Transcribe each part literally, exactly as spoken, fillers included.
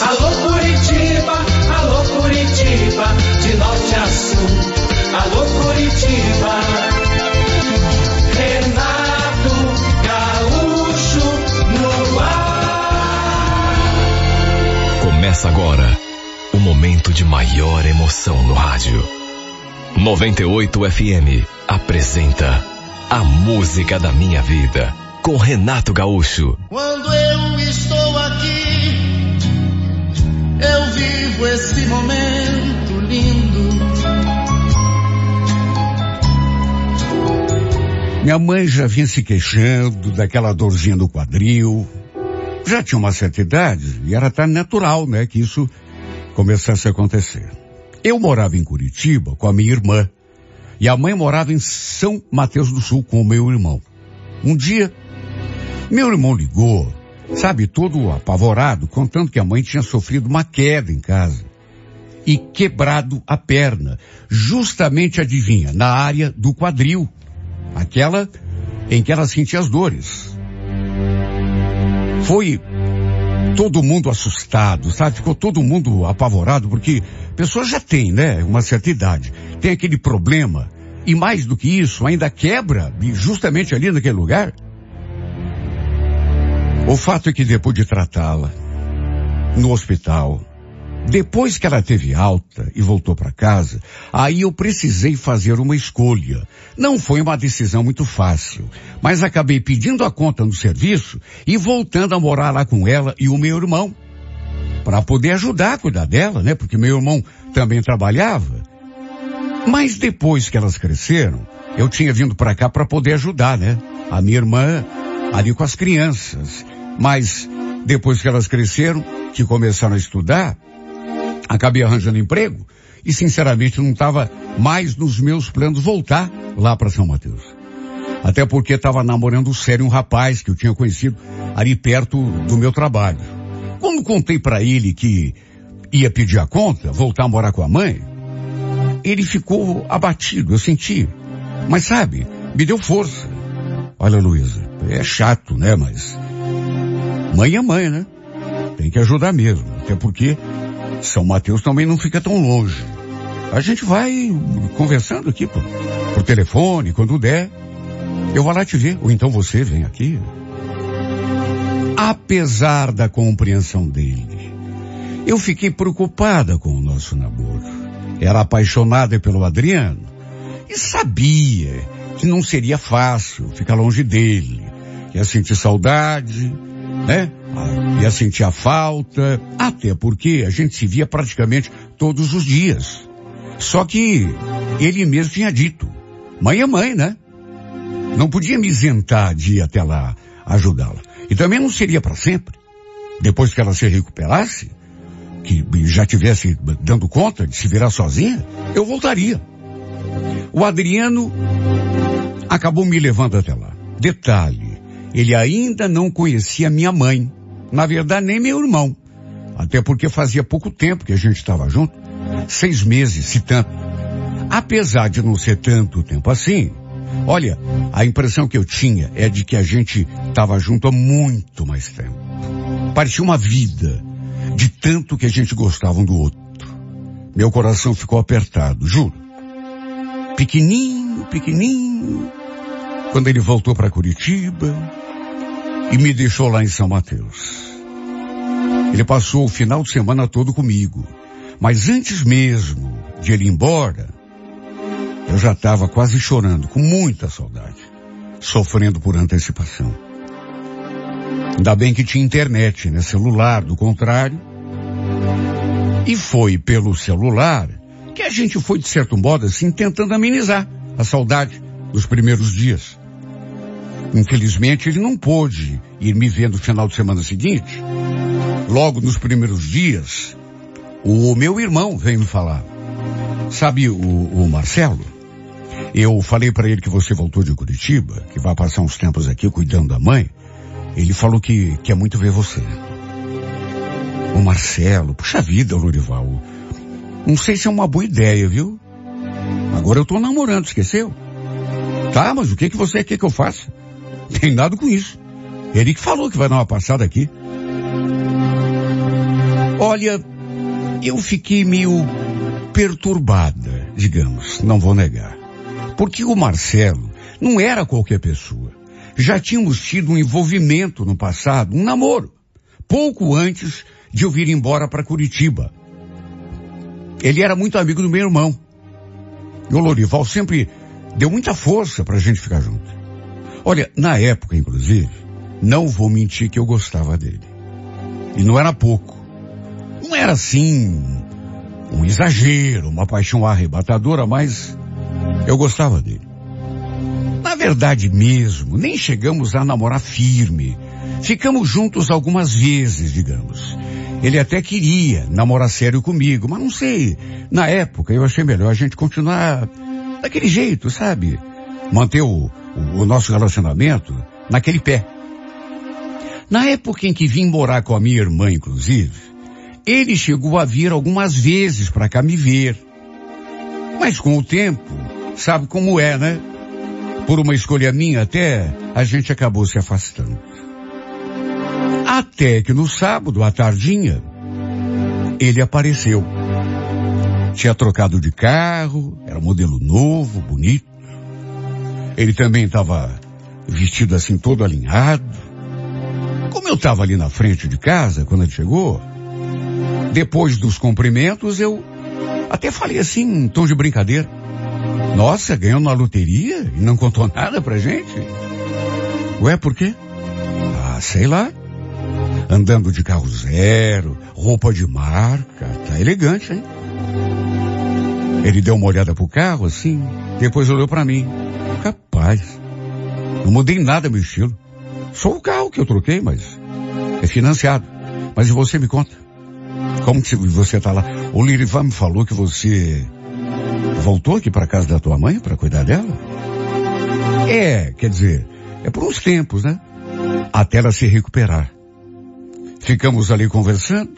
Alô Curitiba, alô Curitiba, de norte a sul. Alô Curitiba, Renato Gaúcho no ar. Começa agora o momento de maior emoção no rádio. noventa e oito F M apresenta A Música da Minha Vida, com Renato Gaúcho. Quando eu estou aqui, eu vivo esse momento lindo. Minha mãe já vinha se queixando daquela dorzinha no quadril. Já tinha uma certa idade e era até natural, né, que isso começasse a acontecer. Eu morava em Curitiba com a minha irmã e a mãe morava em São Mateus do Sul com o meu irmão. Um dia, meu irmão ligou, sabe, todo apavorado, contando que a mãe tinha sofrido uma queda em casa e quebrado a perna, justamente, adivinha, na área do quadril, aquela em que ela sentia as dores. Foi todo mundo assustado, sabe? Ficou todo mundo apavorado, porque a pessoa já tem, né, uma certa idade, tem aquele problema, e mais do que isso, ainda quebra justamente ali naquele lugar. O fato é que depois de tratá-la no hospital, depois que ela teve alta e voltou para casa, aí eu precisei fazer uma escolha. Não foi uma decisão muito fácil, mas acabei pedindo a conta no serviço e voltando a morar lá com ela e o meu irmão, para poder ajudar a cuidar dela, né? Porque meu irmão também trabalhava. Mas depois que elas cresceram, eu tinha vindo para cá para poder ajudar, né? A minha irmã ali com as crianças. Mas depois que elas cresceram, que começaram a estudar, acabei arranjando emprego e, sinceramente, não estava mais nos meus planos voltar lá para São Mateus. Até porque estava namorando sério um rapaz que eu tinha conhecido ali perto do meu trabalho. Quando contei para ele que ia pedir a conta, voltar a morar com a mãe, ele ficou abatido, eu senti. Mas sabe, me deu força. Olha, Luísa, é chato, né, mas mãe é mãe, né? Tem que ajudar mesmo, até porque São Mateus também não fica tão longe. A gente vai conversando aqui por, por telefone, quando der. Eu vou lá te ver, ou então você vem aqui. Apesar da compreensão dele, eu fiquei preocupada com o nosso namoro. Era apaixonada pelo Adriano e sabia que não seria fácil ficar longe dele. Ia sentir saudade, né? Ia sentir a falta, até porque a gente se via praticamente todos os dias. Só que ele mesmo tinha dito, mãe é mãe, né? Não podia me isentar de ir até lá ajudá-la. E também não seria para sempre. Depois que ela se recuperasse, que já tivesse dando conta de se virar sozinha, eu voltaria. O Adriano acabou me levando até lá. Detalhe, ele ainda não conhecia minha mãe. Na verdade, nem meu irmão. Até porque fazia pouco tempo que a gente estava junto. Seis meses, se tanto. Apesar de não ser tanto tempo assim, olha, a impressão que eu tinha é de que a gente estava junto há muito mais tempo. Parecia uma vida, de tanto que a gente gostava um do outro. Meu coração ficou apertado, juro. Pequenininho, pequenininho, quando ele voltou para Curitiba e me deixou lá em São Mateus. Ele passou o final de semana todo comigo, mas antes mesmo de ele ir embora, eu já estava quase chorando, com muita saudade, sofrendo por antecipação. Ainda bem que tinha internet, né, celular, do contrário. E foi pelo celular que a gente foi, de certo modo, assim, tentando amenizar a saudade dos primeiros dias. Infelizmente, ele não pôde ir me ver no final de semana seguinte. Logo nos primeiros dias, o meu irmão veio me falar. Sabe o, o Marcelo? Eu falei para ele que você voltou de Curitiba, que vai passar uns tempos aqui cuidando da mãe. Ele falou que quer muito ver você. O Marcelo, puxa vida, Lorival. Não sei se é uma boa ideia, viu? Agora eu tô namorando, esqueceu? Tá, mas o que que você quer que eu faça? Tem nada com isso. Ele que falou que vai dar uma passada aqui. Olha, eu fiquei meio perturbada, digamos, não vou negar. Porque o Marcelo não era qualquer pessoa. Já tínhamos tido um envolvimento no passado, um namoro, pouco antes de eu vir embora para Curitiba. Ele era muito amigo do meu irmão. E o Lorival sempre deu muita força pra gente ficar junto. Olha, na época, inclusive, não vou mentir que eu gostava dele. E não era pouco. Não era assim um exagero, uma paixão arrebatadora, mas eu gostava dele. Na verdade mesmo, nem chegamos a namorar firme. Ficamos juntos algumas vezes, digamos. Ele até queria namorar sério comigo, mas não sei. Na época eu achei melhor a gente continuar daquele jeito, sabe? Manter o, o, o nosso relacionamento naquele pé. Na época em que vim morar com a minha irmã, inclusive, ele chegou a vir algumas vezes para cá me ver. Mas com o tempo, sabe como é, né? Por uma escolha minha até, a gente acabou se afastando. Até que no sábado, à tardinha, ele apareceu. Tinha trocado de carro, era um modelo novo, bonito. Ele também estava vestido assim, todo alinhado. Como eu estava ali na frente de casa, quando ele chegou, depois dos cumprimentos, eu até falei assim, em tom de brincadeira. Nossa, ganhou na loteria e não contou nada pra gente? Ué, por quê? Ah, sei lá. Andando de carro zero, roupa de marca, tá elegante, hein? Ele deu uma olhada pro carro, assim, depois olhou pra mim. Capaz, não mudei nada meu estilo. Só o carro que eu troquei, mas é financiado. Mas e você, me conta? Como que você tá lá? O Lirivan me falou que você voltou aqui pra casa da tua mãe pra cuidar dela? É, quer dizer, é por uns tempos, né? Até ela se recuperar. Ficamos ali conversando.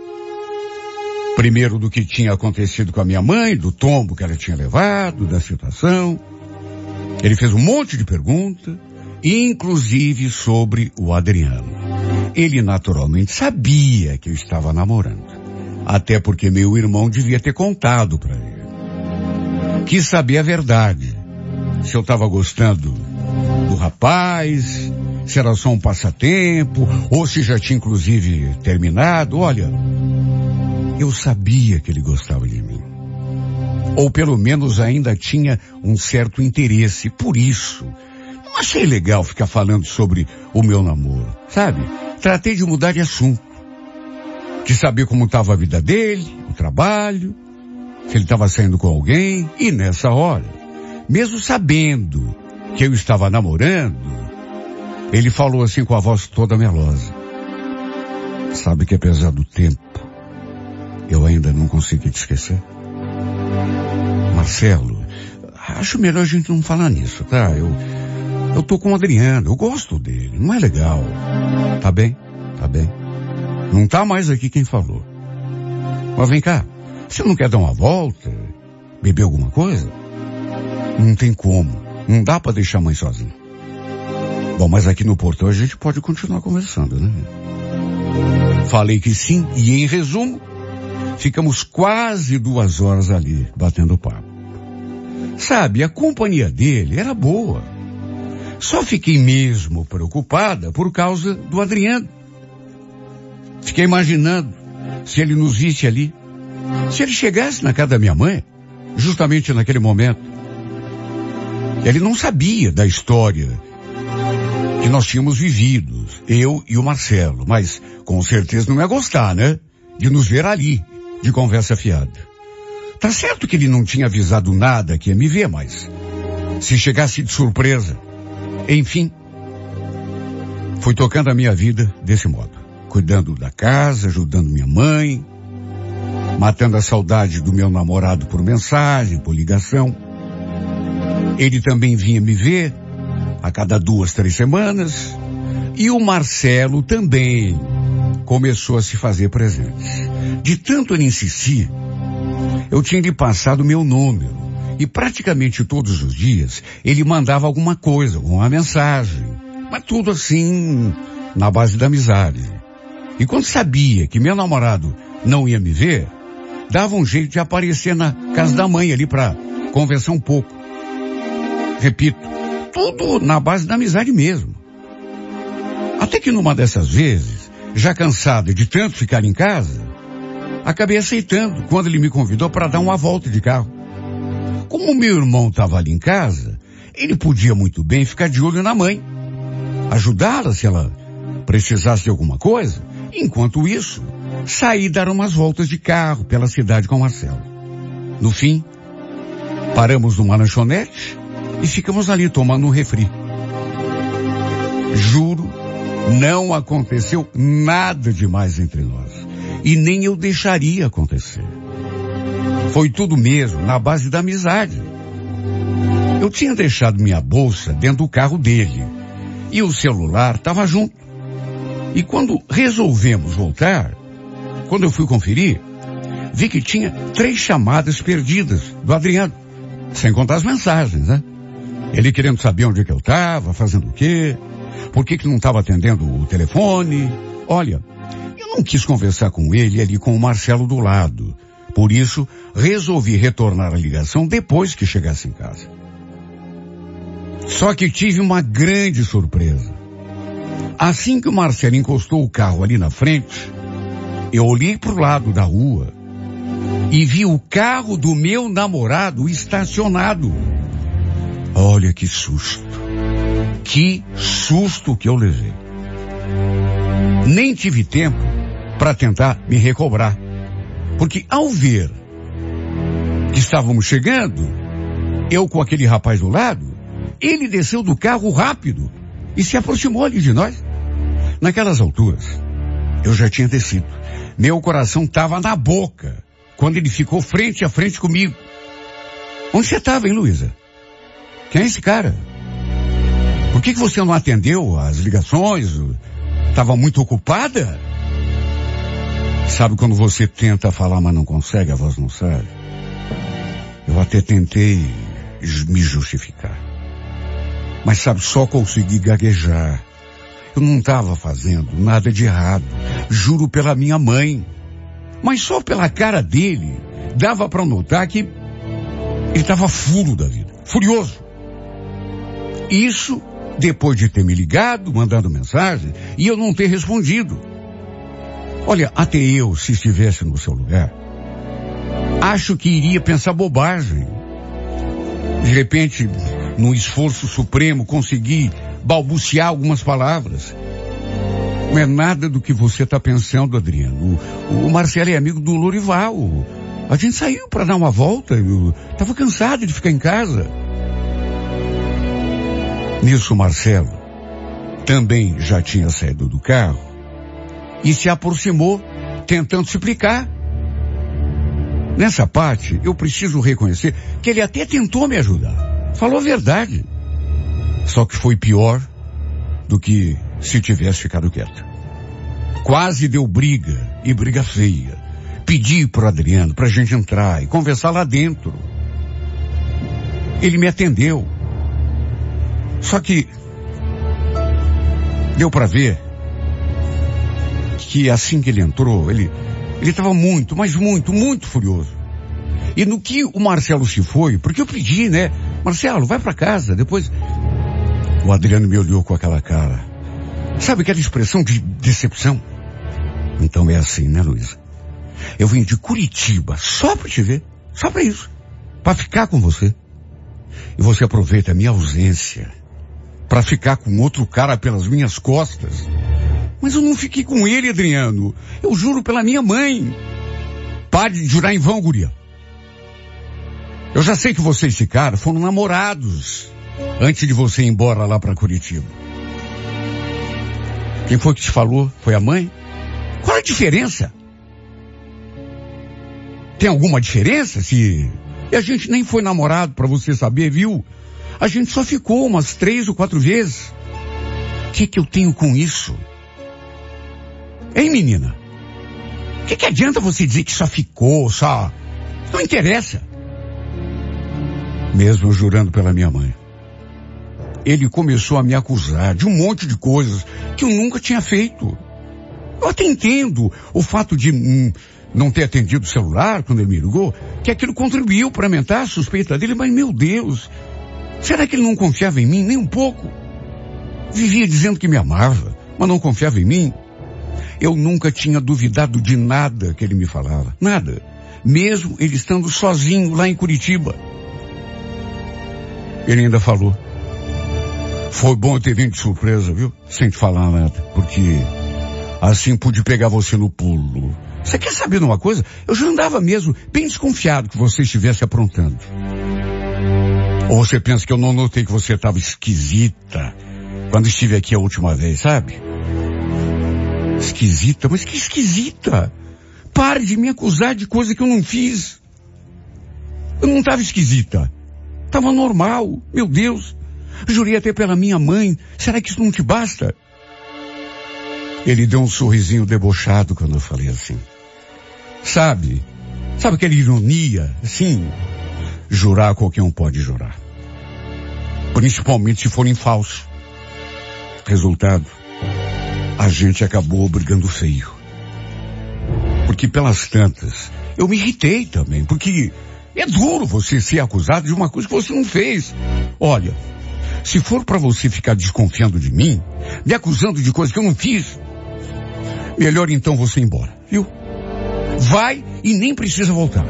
Primeiro do que tinha acontecido com a minha mãe, do tombo que ela tinha levado, da situação. Ele fez um monte de perguntas, inclusive sobre o Adriano. Ele naturalmente sabia que eu estava namorando. Até porque meu irmão devia ter contado para ele. Quis saber a verdade. Se eu estava gostando do rapaz, se era só um passatempo, ou se já tinha inclusive terminado. Olha, eu sabia que ele gostava de mim. Ou pelo menos ainda tinha um certo interesse. Por isso, não achei legal ficar falando sobre o meu namoro, sabe? Tratei de mudar de assunto. De saber como estava a vida dele, o trabalho, se ele estava saindo com alguém. E nessa hora, mesmo sabendo que eu estava namorando, ele falou assim com a voz toda melosa. Sabe que apesar do tempo, eu ainda não consegui te esquecer? Marcelo, acho melhor a gente não falar nisso, tá? Eu, eu tô com o Adriano, eu gosto dele, não é legal. Tá bem? Tá bem. Não tá mais aqui quem falou. Mas vem cá, você não quer dar uma volta? Beber alguma coisa? Não tem como, não dá pra deixar a mãe sozinha. Bom, mas aqui no portão a gente pode continuar conversando, né? Falei que sim, e em resumo, ficamos quase duas horas ali, batendo papo. Sabe, a companhia dele era boa. Só fiquei mesmo preocupada por causa do Adriano. Fiquei imaginando se ele nos visse ali. Se ele chegasse na casa da minha mãe, justamente naquele momento. Ele não sabia da história que nós tínhamos vivido, eu e o Marcelo, mas com certeza não ia gostar, né? De nos ver ali, de conversa fiada. Tá certo que ele não tinha avisado nada que ia me ver, mas se chegasse de surpresa, enfim, fui tocando a minha vida desse modo, cuidando da casa, ajudando minha mãe, matando a saudade do meu namorado por mensagem, por ligação. Ele também vinha me ver a cada duas, três semanas, e o Marcelo também começou a se fazer presente. De tanto ele insistir, eu tinha lhe passado o meu número, e praticamente todos os dias ele mandava alguma coisa, uma mensagem, mas tudo assim, na base da amizade. E quando sabia que meu namorado não ia me ver, dava um jeito de aparecer na casa da mãe ali para conversar um pouco. Repito, tudo na base da amizade mesmo. Até que numa dessas vezes, já cansado de tanto ficar em casa, acabei aceitando quando ele me convidou para dar uma volta de carro. Como meu irmão estava ali em casa, ele podia muito bem ficar de olho na mãe, ajudá-la se ela precisasse de alguma coisa. Enquanto isso, saí dar umas voltas de carro pela cidade com o Marcelo. No fim, paramos numa lanchonete e ficamos ali tomando um refri. Juro, não aconteceu nada demais entre nós. E nem eu deixaria acontecer. Foi tudo mesmo na base da amizade. Eu tinha deixado minha bolsa dentro do carro dele. E o celular estava junto. E quando resolvemos voltar, quando eu fui conferir, vi que tinha três chamadas perdidas do Adriano. Sem contar as mensagens, né? Ele querendo saber onde é que eu estava, fazendo o quê, por que que não estava atendendo o telefone. Olha, eu não quis conversar com ele ali com o Marcelo do lado. Por isso, resolvi retornar a ligação depois que chegasse em casa. Só que tive uma grande surpresa. Assim que o Marcelo encostou o carro ali na frente, eu olhei para o lado da rua e vi o carro do meu namorado estacionado. Olha que susto. Que susto que eu levei. Nem tive tempo para tentar me recobrar. Porque ao ver que estávamos chegando, eu com aquele rapaz do lado, ele desceu do carro rápido e se aproximou ali de nós. Naquelas alturas, eu já tinha descido. Meu coração estava na boca quando ele ficou frente a frente comigo. Onde você estava, hein, Luísa? Quem é esse cara? Por que que você não atendeu as ligações? Estava muito ocupada? Sabe quando você tenta falar, mas não consegue, a voz não sai? Eu até tentei me justificar. Mas sabe, só consegui gaguejar. Eu não estava fazendo nada de errado. Juro pela minha mãe. Mas só pela cara dele, dava para notar que ele estava furo da vida. Furioso. Isso depois de ter me ligado, mandado mensagem, e eu não ter respondido. Olha, até eu, se estivesse no seu lugar, acho que iria pensar bobagem. De repente, num esforço supremo, consegui balbuciar algumas palavras. Não é nada do que você está pensando, Adriano. O, o Marcelo é amigo do Lorival. A gente saiu para dar uma volta. Eu estava cansado de ficar em casa. Nisso, Marcelo também já tinha saído do carro e se aproximou, tentando se explicar. Nessa parte, eu preciso reconhecer que ele até tentou me ajudar. Falou a verdade. Só que foi pior do que se tivesse ficado quieto. Quase deu briga, e briga feia. Pedi pro Adriano pra gente entrar e conversar lá dentro. Ele me atendeu. Só que deu pra ver que assim que ele entrou, ele ele estava muito, mas muito, muito furioso. E no que o Marcelo se foi, porque eu pedi, né? Marcelo, vai pra casa, depois... O Adriano me olhou com aquela cara. Sabe aquela expressão de decepção? Então é assim, né, Luísa? Eu vim de Curitiba só pra te ver, só pra isso, pra ficar com você. E você aproveita a minha ausência pra ficar com outro cara pelas minhas costas. Mas eu não fiquei com ele, Adriano. Eu juro pela minha mãe. Pare de jurar em vão, guria. Eu já sei que você e esse cara foram namorados antes de você ir embora lá pra Curitiba. Quem foi que te falou? Foi a mãe? Qual a diferença? Tem alguma diferença se... E a gente nem foi namorado pra você saber, viu? A gente só ficou umas três ou quatro vezes. O que que eu tenho com isso? Hein, menina? O que que adianta você dizer que só ficou, só... Não interessa. Mesmo eu jurando pela minha mãe. Ele começou a me acusar de um monte de coisas que eu nunca tinha feito. Eu até entendo o fato de hum, não ter atendido o celular quando ele me ligou, que aquilo contribuiu para aumentar a suspeita dele, mas meu Deus, será que ele não confiava em mim nem um pouco? Vivia dizendo que me amava, mas não confiava em mim. Eu nunca tinha duvidado de nada que ele me falava, nada. Mesmo ele estando sozinho lá em Curitiba. Ele ainda falou: foi bom eu ter vindo de surpresa, viu? Sem te falar nada, porque assim pude pegar você no pulo. Você quer saber de uma coisa? Eu já andava mesmo bem desconfiado que você estivesse aprontando. Ou você pensa que eu não notei que você estava esquisita quando estive aqui a última vez, sabe? Esquisita? Mas que esquisita? Pare de me acusar de coisa que eu não fiz. Eu não estava esquisita. Estava normal. Meu Deus. Jurei até pela minha mãe. Será que isso não te basta? Ele deu um sorrisinho debochado quando eu falei assim. Sabe? Sabe aquela ironia? Sim. Jurar qualquer um pode jurar. Principalmente se forem falsos. Resultado, a gente acabou brigando feio. Porque pelas tantas, eu me irritei também, porque é duro você ser acusado de uma coisa que você não fez. Olha, se for para você ficar desconfiando de mim, me acusando de coisas que eu não fiz, melhor então você ir embora, viu? Vai e nem precisa voltar.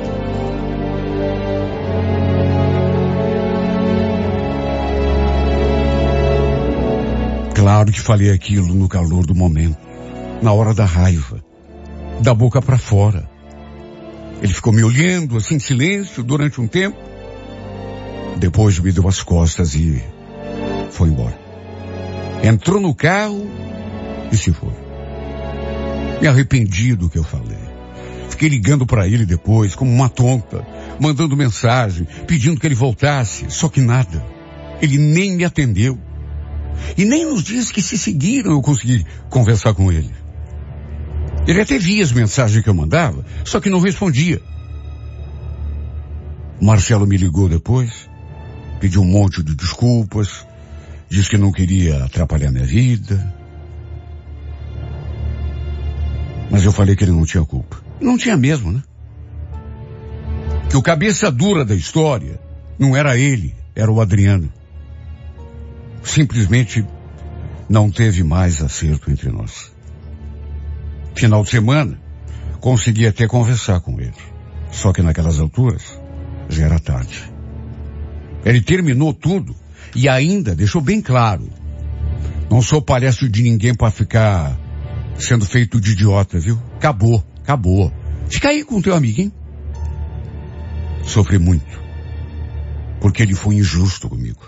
Claro que falei aquilo no calor do momento, na hora da raiva, da boca para fora. Ele ficou me olhando assim em silêncio durante um tempo. Depois me deu as costas e foi embora. Entrou no carro e se foi. Me arrependi do que eu falei. Fiquei ligando para ele depois, como uma tonta, mandando mensagem, pedindo que ele voltasse, só que nada. Ele nem me atendeu. E nem nos dias que se seguiram eu consegui conversar com ele. Ele até via as mensagens que eu mandava, só que não respondia. Marcelo me ligou depois, pediu um monte de desculpas, disse que não queria atrapalhar minha vida. Mas eu falei que ele não tinha culpa. Não tinha mesmo, né? Que o cabeça dura da história não era ele, era o Adriano. Simplesmente não teve mais acerto entre nós. Final de semana, consegui até conversar com ele. Só que naquelas alturas, já era tarde. Ele terminou tudo e ainda deixou bem claro: não sou palhaço de ninguém para ficar sendo feito de idiota, viu? Acabou, acabou. Fica aí com o teu amiguinho. Sofri muito, porque ele foi injusto comigo.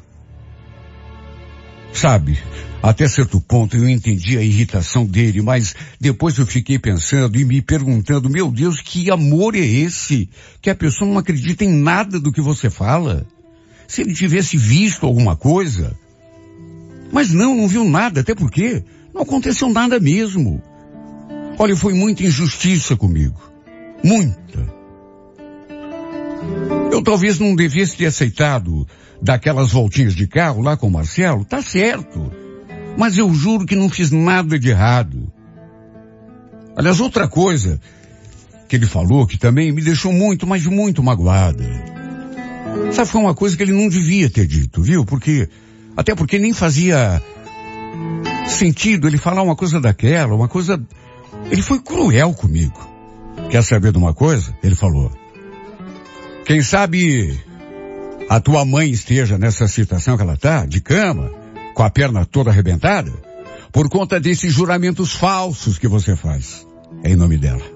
Sabe, até certo ponto eu entendi a irritação dele, mas depois eu fiquei pensando e me perguntando: meu Deus, que amor é esse? Que a pessoa não acredita em nada do que você fala? Se ele tivesse visto alguma coisa. Mas não, não viu nada, até porque não aconteceu nada mesmo. Olha, foi muita injustiça comigo. Muita. Eu talvez não devesse ter aceitado daquelas voltinhas de carro lá com o Marcelo, tá certo. Mas eu juro que não fiz nada de errado. Aliás, outra coisa que ele falou que também me deixou muito, mas muito magoada. Sabe, foi uma coisa que ele não devia ter dito, viu? Porque, até porque nem fazia sentido ele falar uma coisa daquela, uma coisa... Ele foi cruel comigo. Quer saber de uma coisa? Ele falou: quem sabe a tua mãe esteja nessa situação que ela tá, de cama, com a perna toda arrebentada, por conta desses juramentos falsos que você faz. É em nome dela.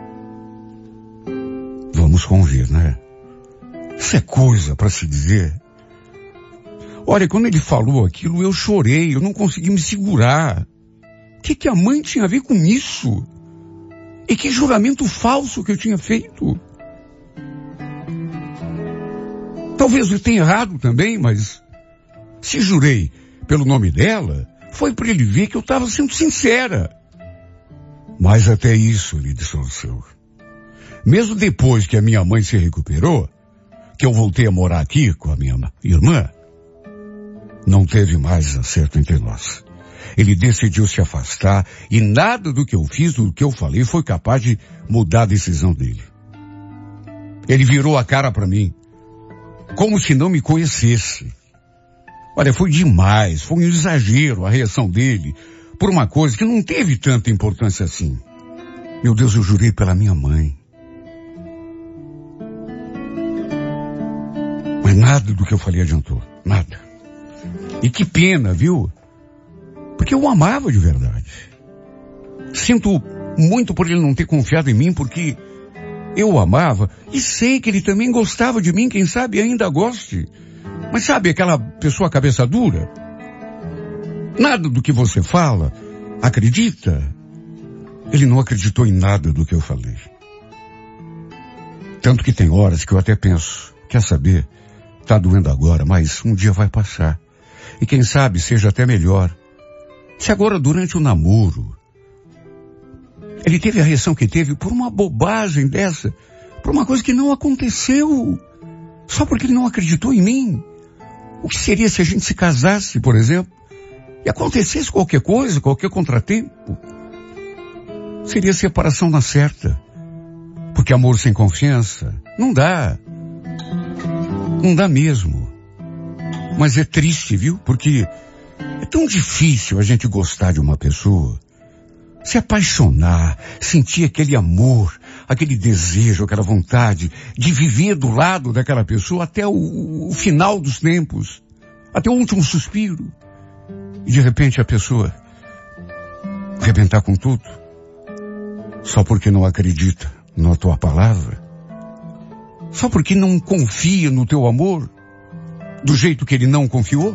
Vamos convir, né? Isso é coisa para se dizer. Olha, quando ele falou aquilo, eu chorei, eu não consegui me segurar. O que, que a mãe tinha a ver com isso? E que juramento falso que eu tinha feito? Talvez eu tenha errado também, mas se jurei pelo nome dela, foi para ele ver que eu estava sendo sincera. Mas até isso ele distorceu. Mesmo depois que a minha mãe se recuperou, que eu voltei a morar aqui com a minha irmã, não teve mais acerto entre nós. Ele decidiu se afastar e nada do que eu fiz, do que eu falei, foi capaz de mudar a decisão dele. Ele virou a cara para mim, como se não me conhecesse. Olha, foi demais, foi um exagero a reação dele por uma coisa que não teve tanta importância assim. Meu Deus, eu jurei pela minha mãe. Mas nada do que eu falei adiantou, nada. E que pena, viu? Porque eu o amava de verdade. Sinto muito por ele não ter confiado em mim, porque eu o amava e sei que ele também gostava de mim, quem sabe ainda goste. Mas sabe aquela pessoa cabeça dura? Nada do que você fala, acredita? Ele não acreditou em nada do que eu falei. Tanto que tem horas que eu até penso, quer saber, tá doendo agora, mas um dia vai passar. E quem sabe seja até melhor. Se agora durante o namoro, ele teve a reação que teve por uma bobagem dessa, por uma coisa que não aconteceu, só porque ele não acreditou em mim. O que seria se a gente se casasse, por exemplo, e acontecesse qualquer coisa, qualquer contratempo? Seria separação na certa. Porque amor sem confiança não dá. Não dá mesmo. Mas é triste, viu? Porque é tão difícil a gente gostar de uma pessoa, se apaixonar, sentir aquele amor, aquele desejo, aquela vontade de viver do lado daquela pessoa até o, o final dos tempos, até o último suspiro. E de repente a pessoa arrebentar com tudo, só porque não acredita na tua palavra, só porque não confia no teu amor, do jeito que ele não confiou.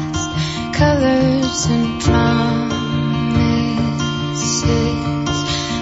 And promises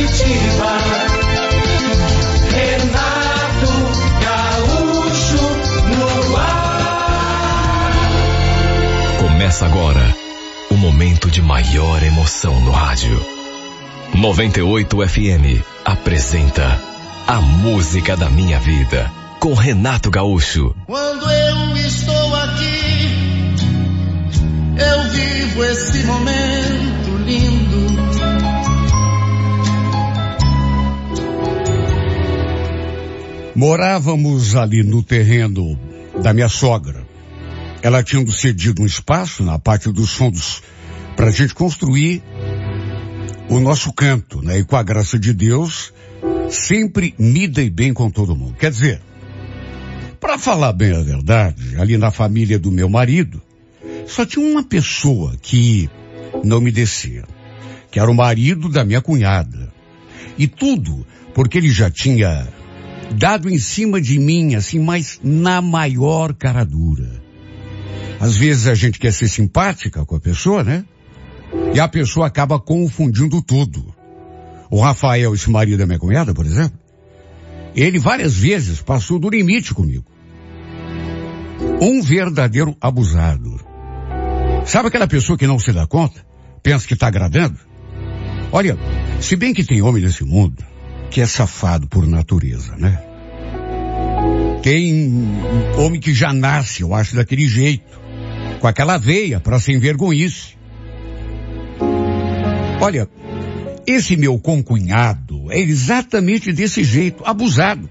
Curitiba. Renato Gaúcho no ar. Começa agora o momento de maior emoção no rádio. noventa e oito F M apresenta A Música da Minha Vida, com Renato Gaúcho. Quando eu estou aqui, eu vivo esse momento lindo. Morávamos ali no terreno da minha sogra. Ela tinha nos cedido um espaço na parte dos fundos para a gente construir o nosso canto, né? E com a graça de Deus, sempre me dei bem com todo mundo. Quer dizer, para falar bem a verdade, ali na família do meu marido, só tinha uma pessoa que não me descia, que era o marido da minha cunhada. E tudo porque ele já tinha dado em cima de mim, assim, mas na maior cara dura. Às vezes a gente quer ser simpática com a pessoa, né? E a pessoa acaba confundindo tudo. O Rafael, esse marido da minha cunhada, por exemplo, ele várias vezes passou do limite comigo. Um verdadeiro abusado. Sabe aquela pessoa que não se dá conta? Pensa que está agradando? Olha, se bem que tem homem nesse mundo que é safado por natureza, né? Tem homem que já nasce, eu acho, daquele jeito, com aquela veia para sem vergonhice. Olha, esse meu concunhado é exatamente desse jeito, abusado.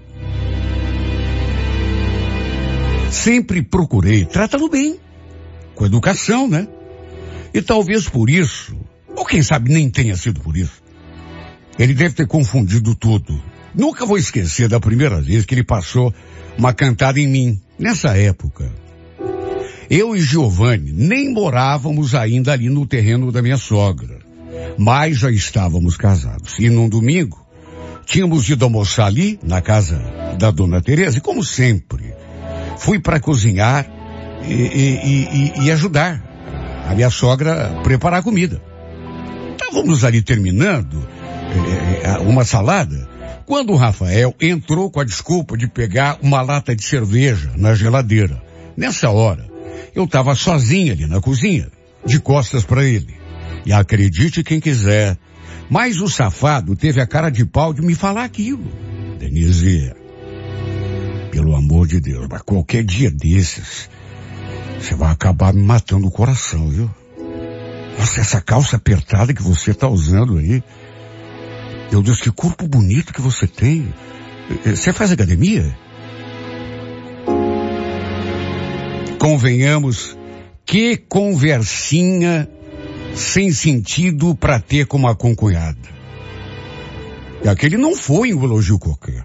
Sempre procurei tratá-lo bem, com educação, né? E talvez por isso, ou quem sabe nem tenha sido por isso, ele deve ter confundido tudo. Nunca vou esquecer da primeira vez que ele passou uma cantada em mim, nessa época. Eu e Giovanni nem morávamos ainda ali no terreno da minha sogra, mas já estávamos casados. E num domingo, tínhamos ido almoçar ali, na casa da dona Tereza, e como sempre, fui para cozinhar e, e, e, e ajudar a minha sogra a preparar a comida. Estávamos ali terminando é, uma salada, quando o Rafael entrou com a desculpa de pegar uma lata de cerveja na geladeira. Nessa hora, eu estava sozinha ali na cozinha, de costas para ele. E acredite quem quiser, mas o safado teve a cara de pau de me falar aquilo. Denise, pelo amor de Deus, mas qualquer dia desses, você vai acabar me matando o coração, viu? Nossa, essa calça apertada que você tá usando aí. Meu Deus, que corpo bonito que você tem. Você faz academia? Convenhamos, que conversinha sem sentido para ter com uma concunhada. E aquele não foi um elogio qualquer.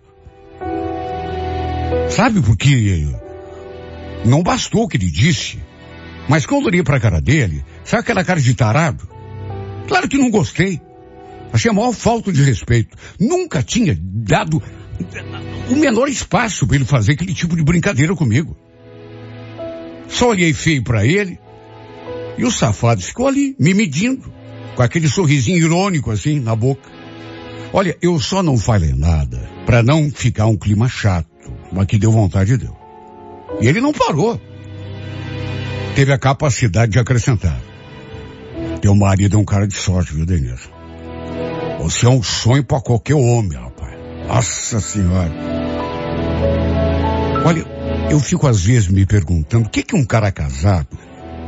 Sabe por quê? Não bastou o que ele disse, mas quando olhei para a cara dele, sabe aquela cara de tarado? Claro que não gostei. Achei a maior falta de respeito. Nunca tinha dado o menor espaço para ele fazer aquele tipo de brincadeira comigo. Só olhei feio para ele e o safado ficou ali, me medindo, com aquele sorrisinho irônico assim na boca. Olha, eu só não falei nada para não ficar um clima chato, mas que deu vontade deu. E ele não parou. Teve a capacidade de acrescentar: teu marido é um cara de sorte, viu, Denise? Você é um sonho para qualquer homem, rapaz. Nossa Senhora. Olha, eu fico às vezes me perguntando o que que um cara casado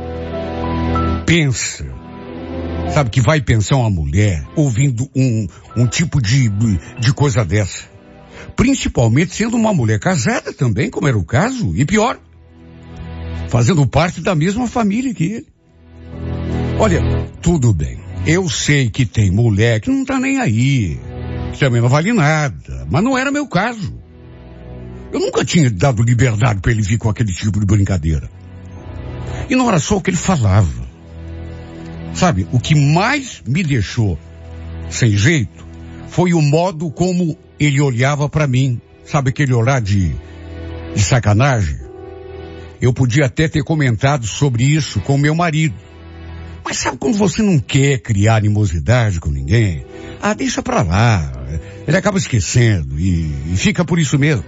pensa. Sabe, que vai pensar uma mulher ouvindo um, um tipo de, de coisa dessa. Principalmente sendo uma mulher casada também, como era o caso, e pior, fazendo parte da mesma família que ele. Olha, tudo bem. Eu sei que tem mulher que não tá nem aí, que também não vale nada, mas não era meu caso. Eu nunca tinha dado liberdade para ele vir com aquele tipo de brincadeira. E não era só o que ele falava. Sabe, o que mais me deixou sem jeito foi o modo como ele olhava para mim. Sabe aquele olhar de, de sacanagem? Eu podia até ter comentado sobre isso com meu marido. Mas sabe quando você não quer criar animosidade com ninguém? Ah, deixa pra lá. Ele acaba esquecendo e, e fica por isso mesmo.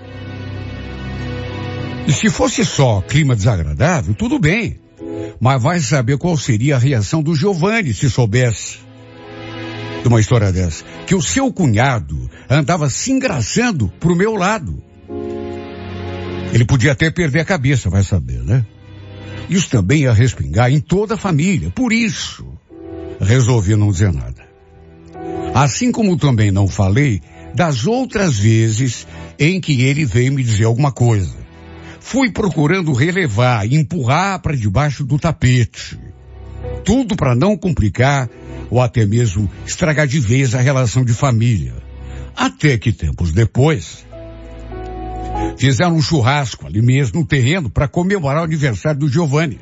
E se fosse só clima desagradável, tudo bem. Mas vai saber qual seria a reação do Giovanni se soubesse de uma história dessa. Que o seu cunhado andava se engraçando pro meu lado. Ele podia até perder a cabeça, vai saber, né? Isso também ia respingar em toda a família. Por isso, resolvi não dizer nada. Assim como também não falei das outras vezes em que ele veio me dizer alguma coisa. Fui procurando relevar e empurrar para debaixo do tapete. Tudo para não complicar ou até mesmo estragar de vez a relação de família. Até que tempos depois, fizeram um churrasco ali mesmo no terreno para comemorar o aniversário do Giovanni.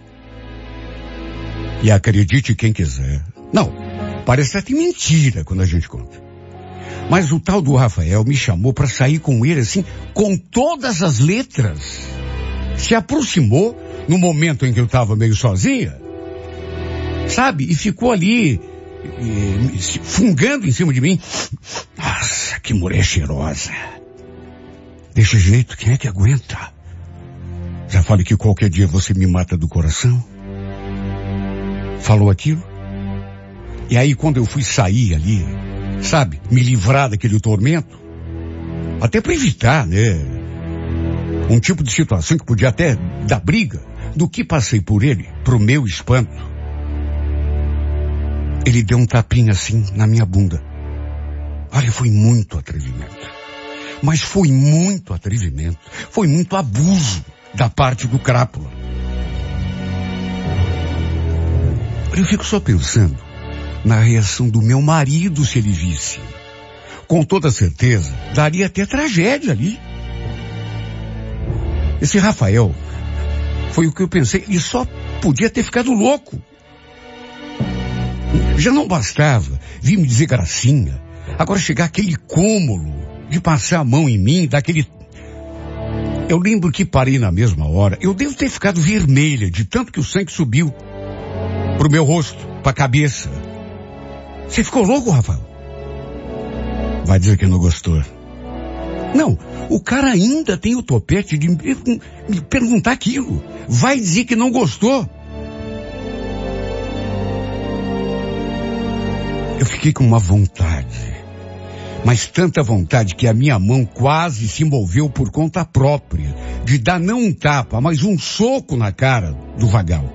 E acredite quem quiser. Não, parece até mentira quando a gente conta. Mas o tal do Rafael me chamou para sair com ele assim, com todas as letras. Se aproximou no momento em que eu estava meio sozinha, sabe? E ficou ali, e, e, fungando em cima de mim. Nossa, que mulher cheirosa. Desse jeito, quem é que aguenta? Já falei que qualquer dia você me mata do coração. Falou aquilo. E aí quando eu fui sair ali, sabe, me livrar daquele tormento, até para evitar, né, um tipo de situação que podia até dar briga, do que passei por ele, pro meu espanto. Ele deu um tapinha assim na minha bunda. Olha, foi muito atrevimento. Mas foi muito atrevimento. Foi muito abuso da parte do crápula. Eu fico só pensando na reação do meu marido se ele visse. Com toda certeza, daria até tragédia ali. Esse Rafael, foi o que eu pensei, ele só podia ter ficado louco. Já não bastava vir me dizer gracinha. Agora chegar aquele cúmulo de passar a mão em mim, daquele... Eu lembro que parei na mesma hora. Eu devo ter ficado vermelha de tanto que o sangue subiu pro meu rosto, pra cabeça. Você ficou louco, Rafael? Vai dizer que não gostou. Não, o cara ainda tem o topete de me, me perguntar aquilo. Vai dizer que não gostou. Eu fiquei com uma vontade. Mas tanta vontade que a minha mão quase se moveu por conta própria, de dar não um tapa, mas um soco na cara do vagal.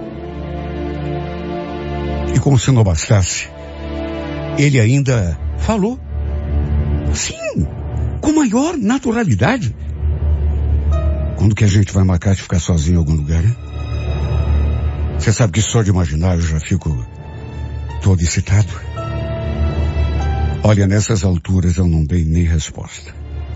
E como se não bastasse, ele ainda falou. Sim, com maior naturalidade. Quando que a gente vai marcar de ficar sozinho em algum lugar, hein? Você sabe que só de imaginar eu já fico todo excitado. Olha, nessas alturas eu não dei nem resposta.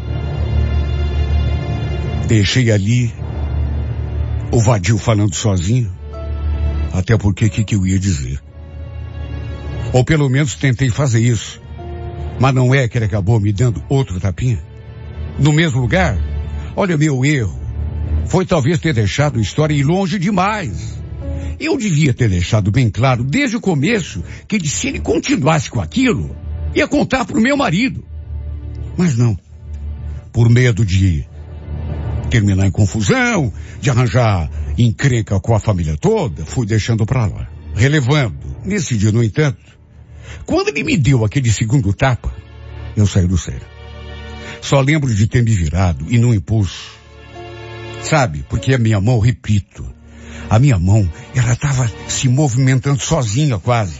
Deixei ali o vadio falando sozinho, até porque o que, que eu ia dizer? Ou pelo menos tentei fazer isso. Mas não é que ele acabou me dando outro tapinha? No mesmo lugar? Olha, meu erro foi talvez ter deixado a história ir longe demais. Eu devia ter deixado bem claro desde o começo que se ele continuasse com aquilo, ia contar pro meu marido. Mas não. Por medo de terminar em confusão, de arranjar encrenca com a família toda, fui deixando pra lá. Relevando. Nesse dia, no entanto, quando ele me deu aquele segundo tapa, eu saí do sério. Só lembro de ter me virado e num impulso. Sabe, porque a minha mão, repito, a minha mão, ela estava se movimentando sozinha quase.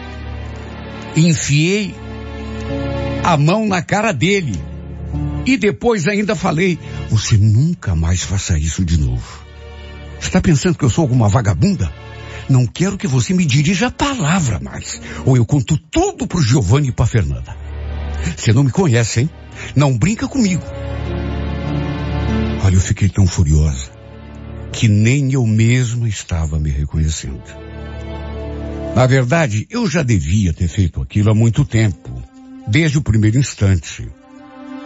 Enfiei a mão na cara dele. E depois ainda falei, você nunca mais faça isso de novo. Você está pensando que eu sou alguma vagabunda? Não quero que você me dirija a palavra mais. Ou eu conto tudo pro Giovanni e pra Fernanda. Você não me conhece, hein? Não brinca comigo. Olha, eu fiquei tão furiosa que nem eu mesma estava me reconhecendo. Na verdade, eu já devia ter feito aquilo há muito tempo. Desde o primeiro instante.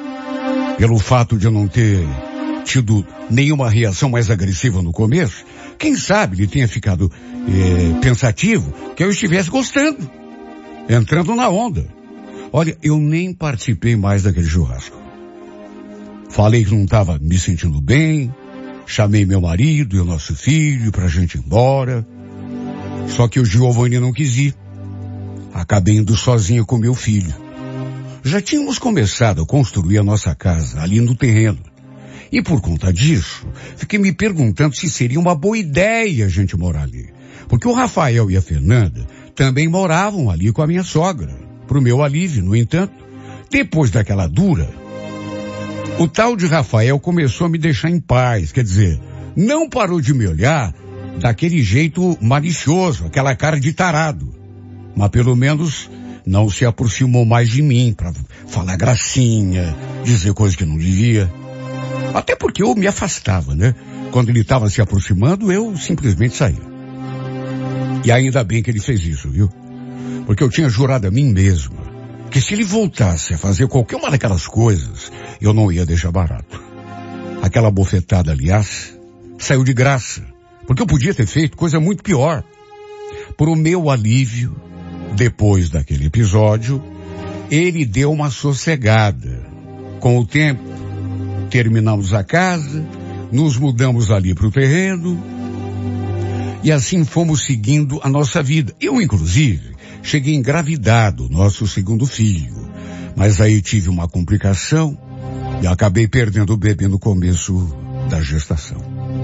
Pelo fato de eu não ter tido nenhuma reação mais agressiva no começo, Quem sabe ele tenha ficado é, pensativo que eu estivesse gostando, entrando na onda. Olha, eu nem participei mais daquele churrasco. Falei que não estava me sentindo bem, chamei meu marido e o nosso filho pra gente ir embora. Só que o Giovanni não quis ir. Acabei indo sozinho com meu filho. Já tínhamos começado a construir a nossa casa ali no terreno. E por conta disso, fiquei me perguntando se seria uma boa ideia a gente morar ali. Porque o Rafael e a Fernanda também moravam ali com a minha sogra. Pro meu alívio, no entanto, depois daquela dura, o tal de Rafael começou a me deixar em paz. Quer dizer, não parou de me olhar daquele jeito malicioso, aquela cara de tarado. Mas pelo menos não se aproximou mais de mim para falar gracinha, dizer coisas que não devia. Até porque eu me afastava, né? Quando ele estava se aproximando, eu simplesmente saía. E ainda bem que ele fez isso, viu? Porque eu tinha jurado a mim mesma que se ele voltasse a fazer qualquer uma daquelas coisas, eu não ia deixar barato. Aquela bofetada, aliás, saiu de graça, porque eu podia ter feito coisa muito pior. Pro meu alívio, depois daquele episódio, ele deu uma sossegada. Com o tempo, terminamos a casa, nos mudamos ali para o terreno, e assim fomos seguindo a nossa vida. Eu, inclusive, cheguei engravidado, nosso segundo filho. Mas aí tive uma complicação e acabei perdendo o bebê no começo da gestação.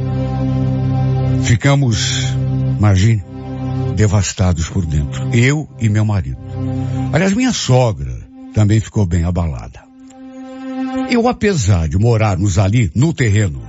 Ficamos, imagine, devastados por dentro. Eu e meu marido. Aliás, minha sogra também ficou bem abalada. Eu, apesar de morarmos ali no terreno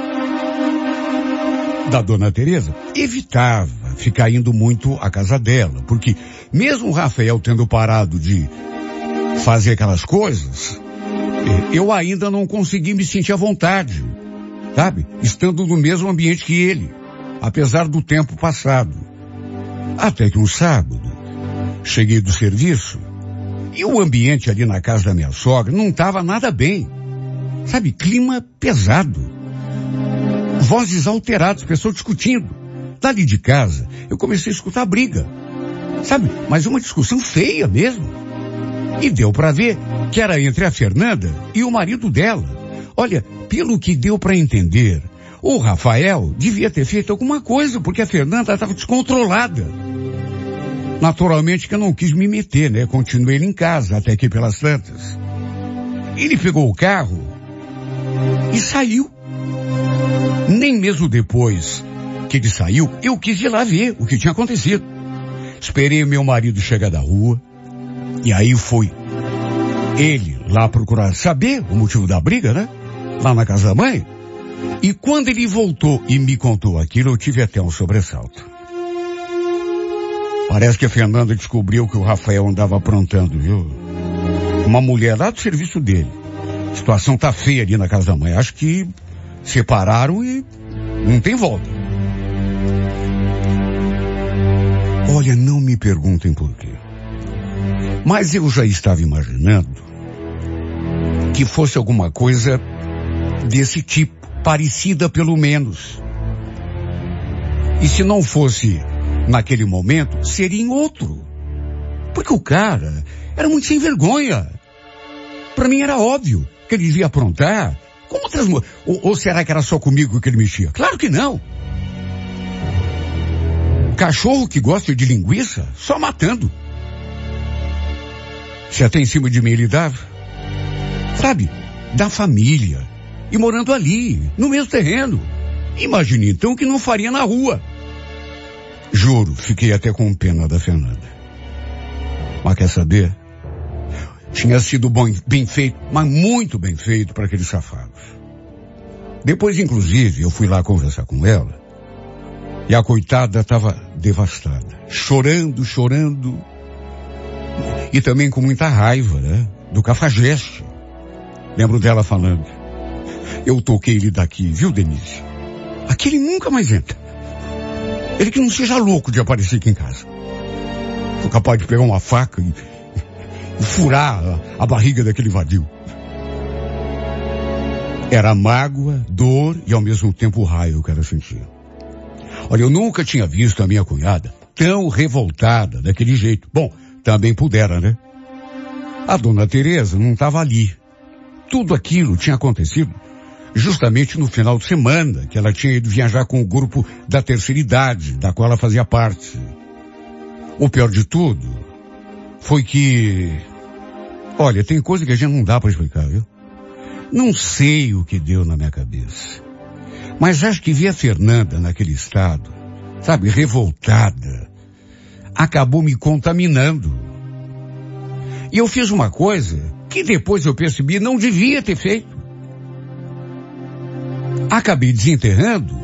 da dona Teresa, evitava ficar indo muito à casa dela, porque mesmo o Rafael tendo parado de fazer aquelas coisas, eu ainda não consegui me sentir à vontade, sabe? Estando no mesmo ambiente que ele, apesar do tempo passado. Até que um sábado, cheguei do serviço, e o ambiente ali na casa da minha sogra não estava nada bem. Sabe, clima pesado. Vozes alteradas, pessoas discutindo. Dali de casa, eu comecei a escutar briga. Sabe, mas uma discussão feia mesmo. E deu para ver que era entre a Fernanda e o marido dela. Olha, pelo que deu para entender, o Rafael devia ter feito alguma coisa, porque a Fernanda estava descontrolada. Naturalmente que eu não quis me meter, né? Continuei ele em casa, até que pelas tantas. Ele pegou o carro e saiu. Nem mesmo depois que ele saiu, eu quis ir lá ver o que tinha acontecido. Esperei o meu marido chegar da rua, e aí foi ele lá procurar saber o motivo da briga, né? Lá na casa da mãe. E quando ele voltou e me contou aquilo, eu tive até um sobressalto. Parece que a Fernanda descobriu que o Rafael andava aprontando, viu? Uma mulher lá do serviço dele. A situação tá feia ali na casa da mãe. Acho que separaram e não tem volta. Olha, não me perguntem por quê. Mas eu já estava imaginando que fosse alguma coisa desse tipo, parecida pelo menos. E se não fosse naquele momento, seria em outro. Porque o cara era muito sem vergonha. Para mim era óbvio que ele devia aprontar. Como outras mulheres. Ou, ou será que era só comigo que ele mexia? Claro que não. Cachorro que gosta de linguiça, só matando. Se até em cima de mim ele dava. Sabe, da família. E morando ali, no mesmo terreno. Imagine então que não faria na rua. Juro, fiquei até com pena da Fernanda. Mas quer saber? Tinha sido bom, bem feito, mas muito bem feito para aqueles safados. Depois, inclusive, eu fui lá conversar com ela. E a coitada estava devastada. Chorando, chorando. E também com muita raiva, né? Do cafajeste. Lembro dela falando. Eu toquei ele daqui, viu, Denise? Aqui ele nunca mais entra. Ele que não seja louco de aparecer aqui em casa. Sou capaz de pegar uma faca e, e furar a, a barriga daquele vadio. Era mágoa, dor e ao mesmo tempo raio que ela sentia. Olha, eu nunca tinha visto a minha cunhada tão revoltada daquele jeito. Bom, também pudera, né? A dona Teresa não estava ali. Tudo aquilo tinha acontecido justamente no final de semana, que ela tinha ido viajar com o grupo da terceira idade, da qual ela fazia parte. O pior de tudo foi que... Olha, tem coisa que a gente não dá para explicar, viu? Não sei o que deu na minha cabeça. Mas acho que vi a Fernanda naquele estado, sabe, revoltada. Acabou me contaminando. E eu fiz uma coisa que depois eu percebi não devia ter feito. Acabei desenterrando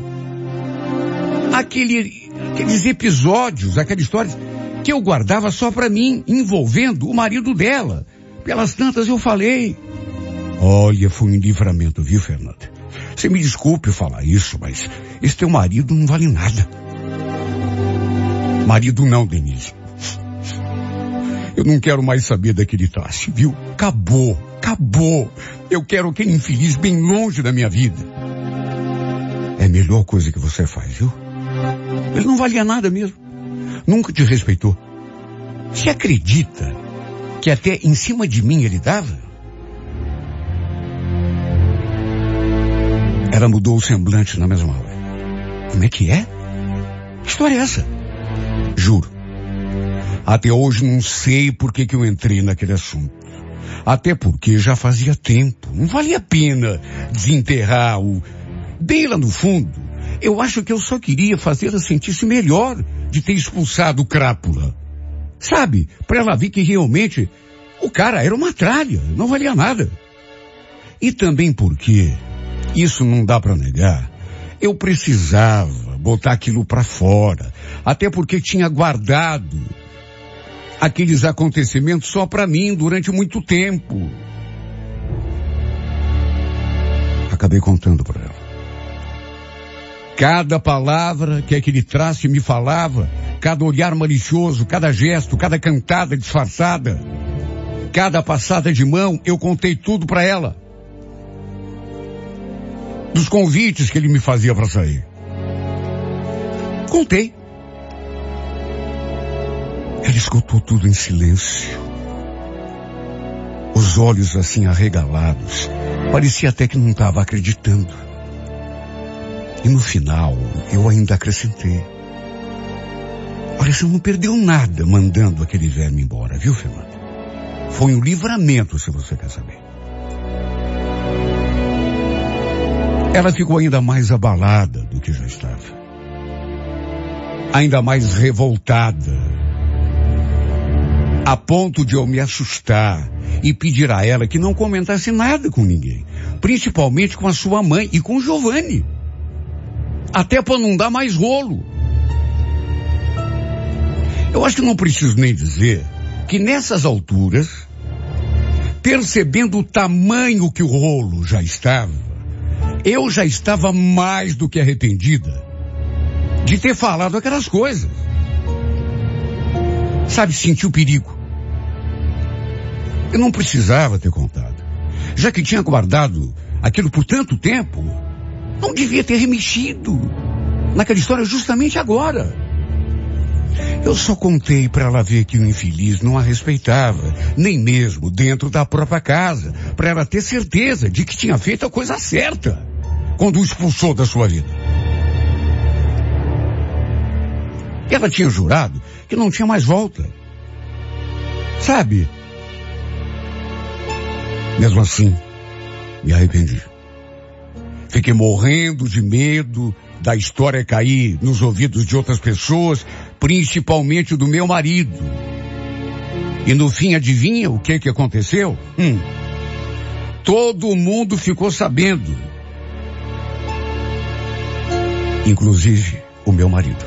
aquele, aqueles episódios, aquelas histórias que eu guardava só para mim, envolvendo o marido dela. Pelas tantas eu falei. Olha, foi um livramento, viu, Fernanda? Você me desculpe falar isso, mas esse teu marido não vale nada. Marido não, Denise. Eu não quero mais saber daquele traste, viu? Acabou, acabou. Eu quero aquele infeliz bem longe da minha vida. É a melhor coisa que você faz, viu? Ele não valia nada mesmo. Nunca te respeitou. Você acredita que até em cima de mim ele dava? Ela mudou o semblante na mesma hora. Como é que é? Que história é essa? Juro. Até hoje não sei por que que eu entrei naquele assunto. Até porque já fazia tempo. Não valia a pena desenterrar o... Bem lá no fundo, eu acho que eu só queria fazer ela sentir-se melhor de ter expulsado o Crápula. Sabe? Pra ela ver que realmente o cara era uma tralha, não valia nada. E também porque, isso não dá pra negar, eu precisava botar aquilo pra fora. Até porque tinha guardado aqueles acontecimentos só pra mim durante muito tempo. Acabei contando pra ela. Cada palavra que aquele traste me falava, cada olhar malicioso, cada gesto, cada cantada disfarçada, cada passada de mão, eu contei tudo pra ela. Dos convites que ele me fazia pra sair. Contei. Ela escutou tudo em silêncio. Os olhos assim arregalados. Parecia até que não estava acreditando. E no final, eu ainda acrescentei. Olha, você não perdeu nada mandando aquele verme embora, viu, Fernanda? Foi um livramento, se você quer saber. Ela ficou ainda mais abalada do que já estava. Ainda mais revoltada. A ponto de eu me assustar e pedir a ela que não comentasse nada com ninguém. Principalmente com a sua mãe e com o Giovanni. Até para não dar mais rolo. Eu acho que não preciso nem dizer que nessas alturas, percebendo o tamanho que o rolo já estava, eu já estava mais do que arrependida de ter falado aquelas coisas. Sabe, senti o perigo. Eu não precisava ter contado. Já que tinha guardado aquilo por tanto tempo, não devia ter remexido naquela história justamente agora. Eu só contei para ela ver que o infeliz não a respeitava, nem mesmo dentro da própria casa, para ela ter certeza de que tinha feito a coisa certa quando o expulsou da sua vida. Ela tinha jurado que não tinha mais volta. Sabe? Mesmo assim, me arrependi. Fiquei morrendo de medo da história cair nos ouvidos de outras pessoas, principalmente do meu marido. E no fim, adivinha o que que aconteceu? Hum. Todo mundo ficou sabendo. Inclusive o meu marido.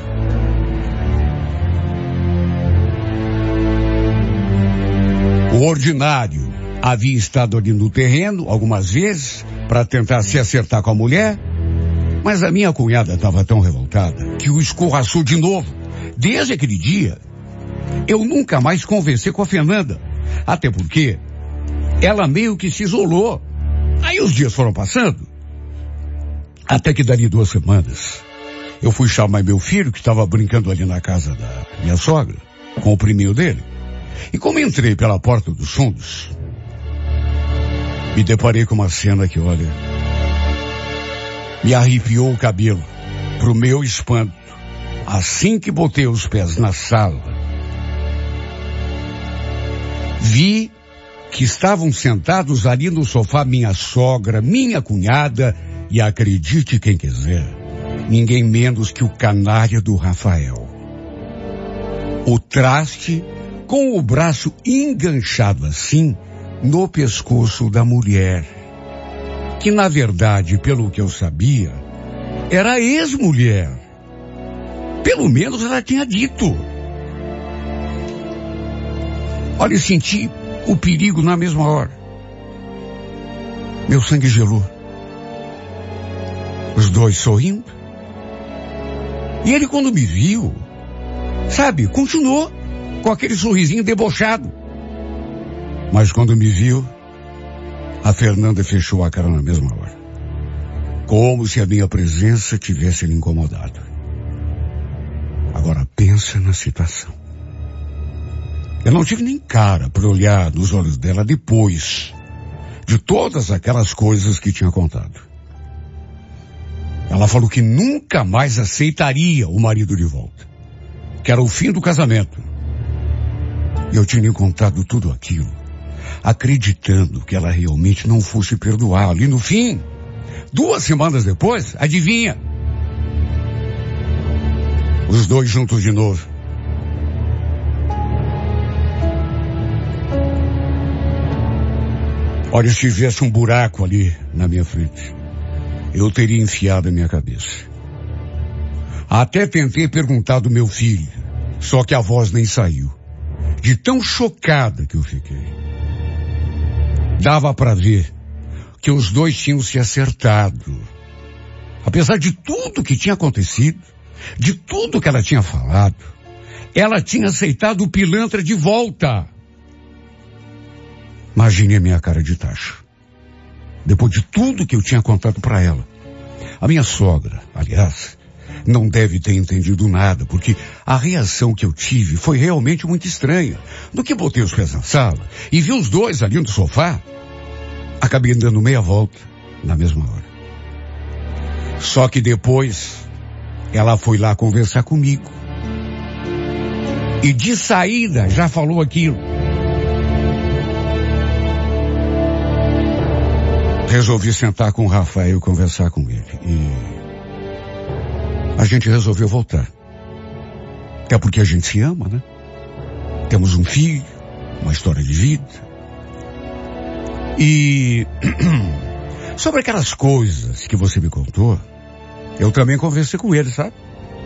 O ordinário havia estado ali no terreno algumas vezes para tentar se acertar com a mulher, mas a minha cunhada estava tão revoltada que o escorraçou de novo. Desde aquele dia, eu nunca mais conversei com a Fernanda, até porque ela meio que se isolou. Aí os dias foram passando, até que dali duas semanas, Eu fui chamar meu filho, que estava brincando ali na casa da minha sogra, com o priminho dele. E como entrei pela porta dos fundos, me deparei com uma cena que, olha, me arrepiou o cabelo, pro meu espanto. Assim que botei os pés na sala, vi que estavam sentados ali no sofá minha sogra, minha cunhada e, acredite quem quiser, ninguém menos que o canalha do Rafael. O traste com o braço enganchado assim no pescoço da mulher, que na verdade, pelo que eu sabia, era ex-mulher. Pelo menos ela tinha dito. Olha, eu senti o perigo na mesma hora. Meu sangue gelou. Os dois sorrindo. E ele, quando me viu, sabe, continuou com aquele sorrisinho debochado. Mas quando me viu, a Fernanda fechou a cara na mesma hora. Como se a minha presença tivesse lhe incomodado. Agora pensa na situação. Eu não tive nem cara para olhar nos olhos dela depois de todas aquelas coisas que tinha contado. Ela falou que nunca mais aceitaria o marido de volta, que era o fim do casamento. E eu tinha lhe contado tudo aquilo, acreditando que ela realmente não fosse perdoá-lo. E no fim, duas semanas depois, adivinha? Os dois juntos de novo. Olha, se tivesse um buraco ali na minha frente, eu teria enfiado a minha cabeça. Até tentei perguntar do meu filho, só que a voz nem saiu. De tão chocada que eu fiquei. Dava para ver que os dois tinham se acertado. Apesar de tudo que tinha acontecido, de tudo que ela tinha falado, ela tinha aceitado o pilantra de volta. Imagine a minha cara de tacho. Depois de tudo que eu tinha contado para ela. A minha sogra, aliás, não deve ter entendido nada, porque a reação que eu tive foi realmente muito estranha. No que botei os pés na sala e vi os dois ali no sofá, acabei dando meia volta na mesma hora. Só que depois, ela foi lá conversar comigo. E de saída já falou aquilo. Resolvi sentar com o Rafael e conversar com ele. E a gente resolveu voltar. Até porque a gente se ama, né? Temos um filho, uma história de vida. E sobre aquelas coisas que você me contou, eu também conversei com ele, sabe?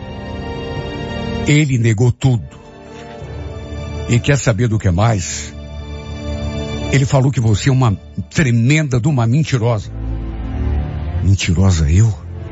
Ele negou tudo. E quer saber do que mais? Ele falou que você é uma tremenda de uma mentirosa. Mentirosa eu?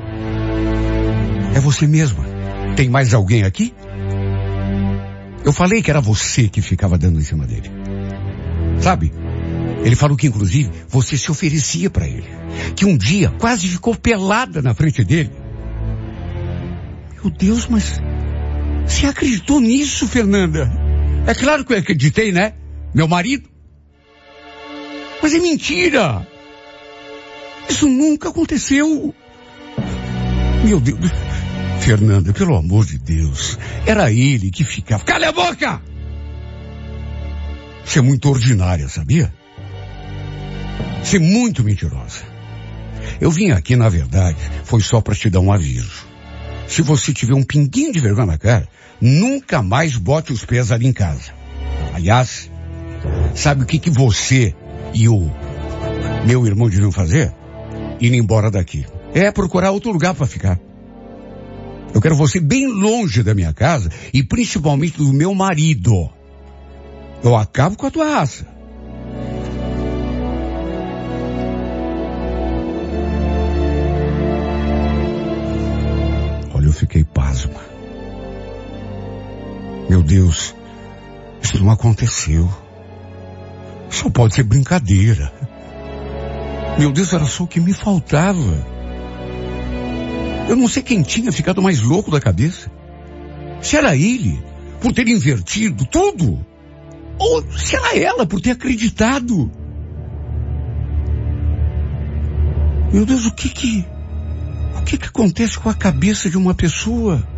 É você mesma. Tem mais alguém aqui? Eu falei que era você que ficava dando em cima dele. Sabe? Ele falou que, inclusive, você se oferecia para ele. Que um dia quase ficou pelada na frente dele. Meu Deus, mas... Você acreditou nisso, Fernanda? É claro que eu acreditei, né? Meu marido. Mas é mentira. Isso nunca aconteceu. Meu Deus. Fernanda, pelo amor de Deus. Era ele que ficava... Cala a boca! Você é muito ordinária, sabia? Você é muito mentirosa. Eu vim aqui, na verdade, foi só para te dar um aviso. Se você tiver um pinguinho de vergonha na cara, nunca mais bote os pés ali em casa. Aliás, sabe o que que você e o meu irmão deviam fazer? Ir embora daqui. É procurar outro lugar para ficar. Eu quero você bem longe da minha casa e principalmente do meu marido. Eu acabo com a tua raça. Olha, eu fiquei pasma. Meu Deus, isso não aconteceu. Só pode ser brincadeira. Meu Deus, era só o que me faltava. Eu não sei quem tinha ficado mais louco da cabeça. Se era ele, por ter invertido tudo, ou se era ela, por ter acreditado. Meu Deus, o que que... O que que acontece com a cabeça de uma pessoa?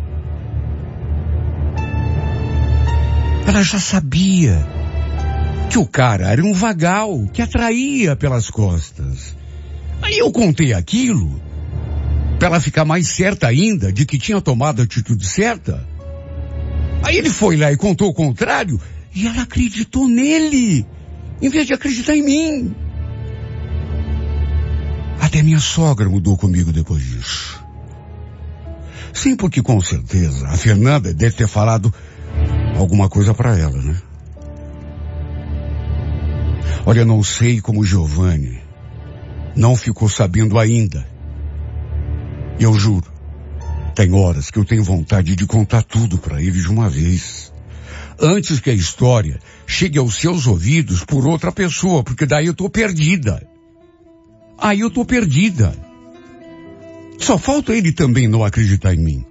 Ela já sabia que o cara era um vagal que atraía pelas costas. Aí eu contei aquilo para ela ficar mais certa ainda de que tinha tomado a atitude certa. Aí ele foi lá e contou o contrário e ela acreditou nele, em vez de acreditar em mim. Até minha sogra mudou comigo depois disso. Sim, porque com certeza a Fernanda deve ter falado alguma coisa para ela, né? Olha, não sei como o Giovanni não ficou sabendo ainda. Eu juro, tem horas que eu tenho vontade de contar tudo para ele de uma vez, antes que a história chegue aos seus ouvidos por outra pessoa, porque daí eu tô perdida. Aí eu tô perdida. Só falta ele também não acreditar em mim.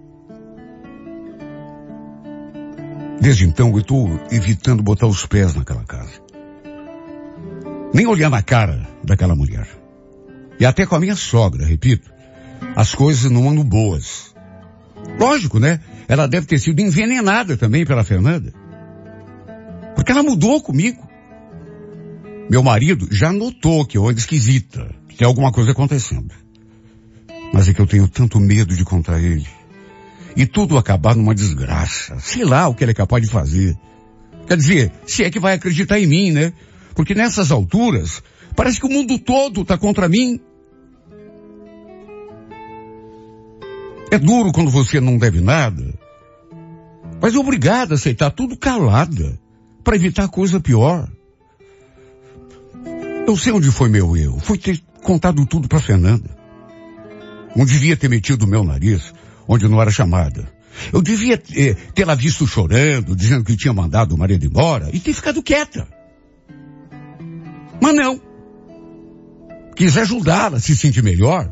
Desde então eu tô evitando botar os pés naquela casa. Nem olhar na cara daquela mulher. E até com a minha sogra, repito, as coisas não andam boas. Lógico, né? Ela deve ter sido envenenada também pela Fernanda. Porque ela mudou comigo. Meu marido já notou que eu ando esquisita, que tem alguma coisa acontecendo. Mas é que eu tenho tanto medo de contar ele. E tudo acabar numa desgraça. Sei lá o que ele é capaz de fazer. Quer dizer, se é que vai acreditar em mim, né? Porque nessas alturas, parece que o mundo todo tá contra mim. É duro quando você não deve nada. Mas é obrigado a aceitar tudo calada, para evitar coisa pior. Eu sei onde foi meu erro. Foi ter contado tudo para Fernanda. Não devia ter metido o meu nariz onde não era chamada. Eu devia eh, tê-la visto chorando, dizendo que tinha mandado o marido embora e ter ficado quieta. Mas não. Quis ajudá-la a se sentir melhor.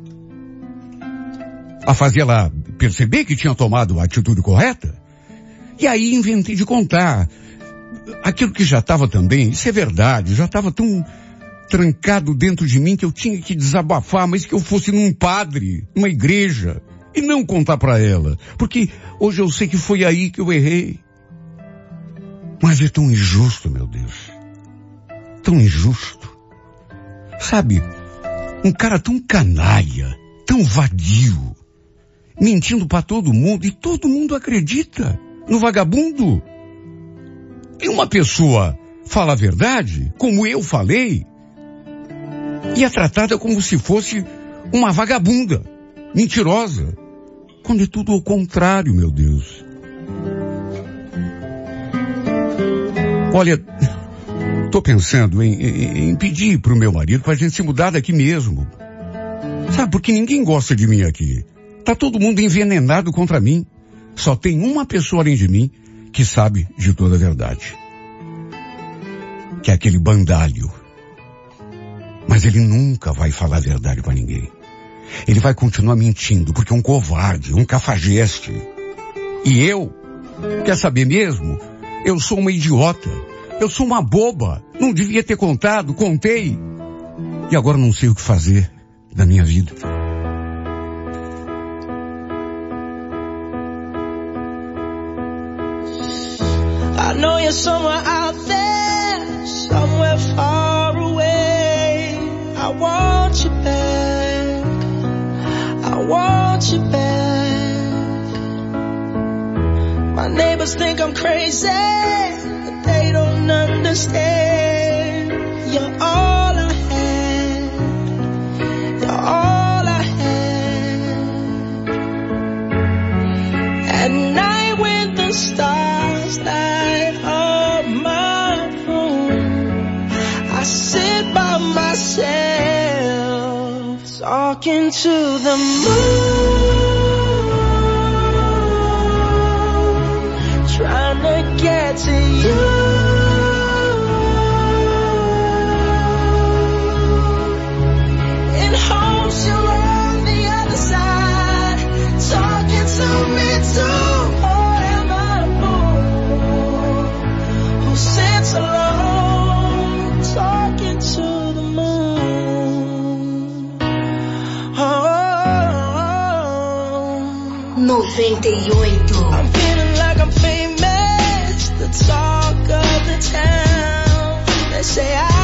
A fazer ela perceber que tinha tomado a atitude correta. E aí inventei de contar aquilo que já estava também, isso é verdade, já estava tão trancado dentro de mim que eu tinha que desabafar, mas que eu fosse num padre, numa igreja, e não contar para ela. Porque hoje eu sei que foi aí que eu errei. Mas é tão injusto, meu Deus. Tão injusto. Sabe, um cara tão canalha, tão vadio, mentindo para todo mundo, e todo mundo acredita no vagabundo. E uma pessoa fala a verdade, como eu falei, e é tratada como se fosse uma vagabunda, mentirosa, quando é tudo ao contrário, meu Deus. Olha, tô pensando em, em, em pedir pro meu marido pra gente se mudar daqui mesmo. Sabe, porque ninguém gosta de mim aqui. Tá todo mundo envenenado contra mim. Só tem uma pessoa além de mim que sabe de toda a verdade. Que é aquele bandalho. Mas ele nunca vai falar a verdade pra ninguém. Ele vai continuar mentindo, porque é um covarde, um cafajeste. E eu, quer saber mesmo? Eu sou uma idiota. Eu sou uma boba. Não devia ter contado, contei. E agora não sei o que fazer da minha vida. I know you're somewhere out there, somewhere far away. I want you back, I want you back. My neighbors think I'm crazy, but they don't understand. You're all I had, you're all I had. At night when the stars light up my room, I sit by myself, talking to the moon, trying to get to you. In hopes you're on the other side. noventa e oito. I'm feeling like I'm famous, the talk of the town. They say I